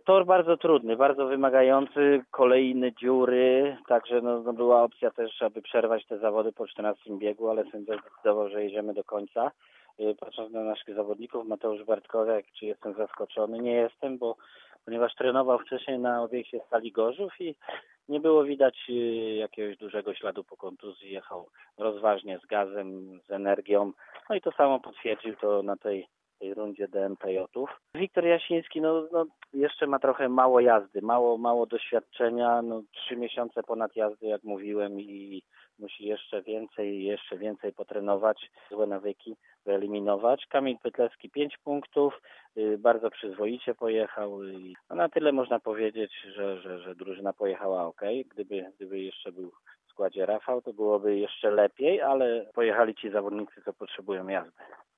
Tor bardzo trudny, bardzo wymagający, kolejne dziury, także była opcja też, aby przerwać te zawody po 14 biegu, ale sędzia zdecydował, że jedziemy do końca. Patrząc na naszych zawodników, Mateusz Bartkowiak, czy jestem zaskoczony? Nie jestem, ponieważ trenował wcześniej na obiekcie Stali Gorzów i nie było widać jakiegoś dużego śladu po kontuzji. Jechał rozważnie z gazem, z energią. No i to samo potwierdził to na tej rundzie DMPJ-ów. Wiktor Jasiński jeszcze ma trochę mało jazdy, mało doświadczenia, 3 miesiące ponad jazdy, jak mówiłem, i musi jeszcze więcej potrenować, złe nawyki wyeliminować. Kamil Pytlewski 5 punktów, bardzo przyzwoicie pojechał i na tyle można powiedzieć, że drużyna pojechała ok. Gdyby jeszcze był w składzie Rafał, to byłoby jeszcze lepiej, ale pojechali ci zawodnicy, co potrzebują jazdy.